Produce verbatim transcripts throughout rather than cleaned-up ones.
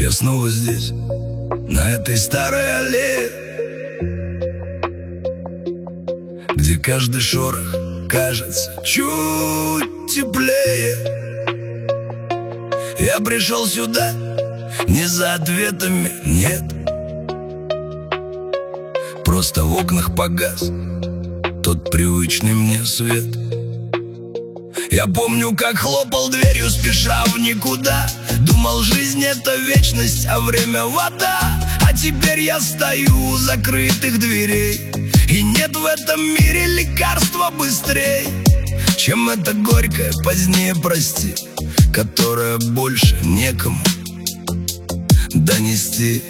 Я снова здесь, на этой старой аллее, где каждый шорох кажется чуть теплее. Я пришел сюда не за ответами, нет. Просто в окнах погас тот привычный мне свет. Я помню, как хлопал дверью, спеша в никуда. Думал, жизнь — это вечность, а время — вода. А теперь я стою у закрытых дверей, и нет в этом мире лекарства быстрей, чем это горькое позднее прости, которое больше некому донести.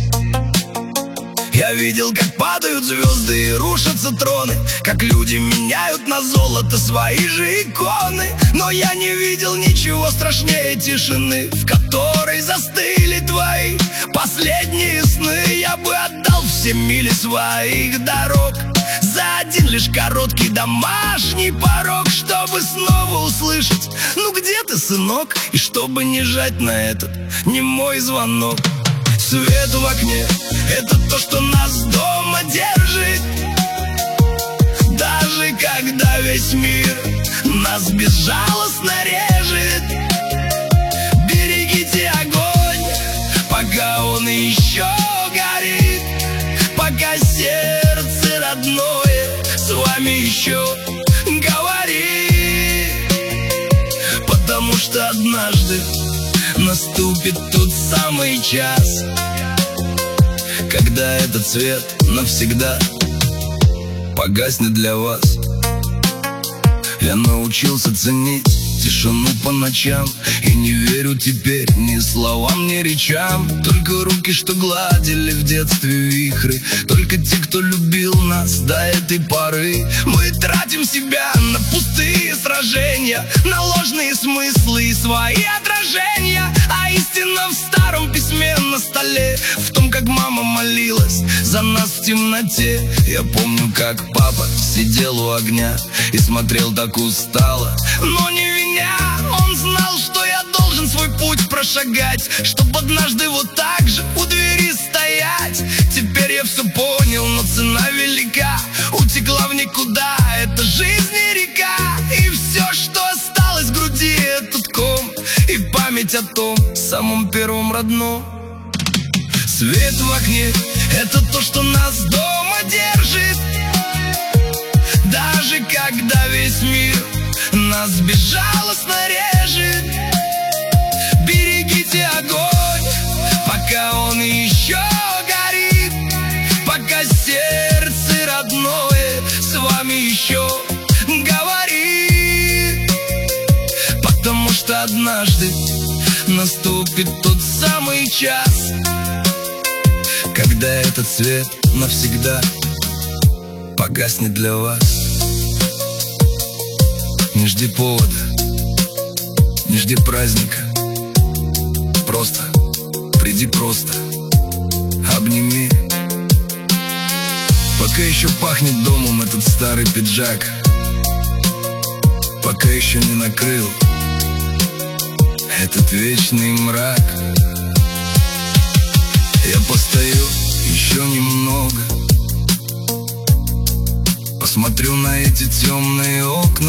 Я видел, как падают звезды и рушатся троны, как люди меняют на золото свои же иконы. Но я не видел ничего страшнее тишины, в которой застыли твои последние сны. Я бы отдал все мили своих дорог за один лишь короткий домашний порог, чтобы снова услышать: ну где ты, сынок? И чтобы не жать на этот немой звонок. Свет в окне — это то, что нас дома держит, даже когда весь мир нас безжалостно режет. Берегите огонь, пока он еще горит, пока сердце родное с вами еще говорит. Потому что однажды наступит тот самый час, когда этот свет навсегда погаснет для вас. Я научился ценить тишину по ночам, и не верю теперь ни словам, ни речам. Только руки, что гладили в детстве вихры, только те, кто любил нас до этой поры. Мы тратим себя на пустые сражения, на ложные смыслы и свои отражения. А истина в старом письме на столе, в том, как мама молилась за нас в темноте. Я помню, как папа сидел у огня и смотрел так устало, но не меня. Он знал, что я должен свой путь прошагать, чтоб однажды вот так же у двери стоять. Теперь я все понял, но цена велика, утекла в никуда эта жизнь и река. И все, что осталось в груди, этот ком и память о том самом первом родном. Свет в окне — это то, что нас дома держит, даже когда весь мир нас безжалостно режет. Берегите огонь, пока он еще горит, пока сердце родное с вами еще говорит. Потому что однажды наступит тот самый час, когда этот свет навсегда погаснет для вас. Не жди повода, не жди праздника, просто приди, просто обними. Пока еще пахнет домом этот старый пиджак, пока еще не накрыл этот вечный мрак. Я постою еще немного, посмотрю на эти темные окна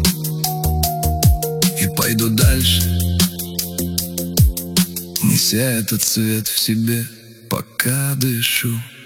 и пойду дальше, неся этот свет в себе, пока дышу.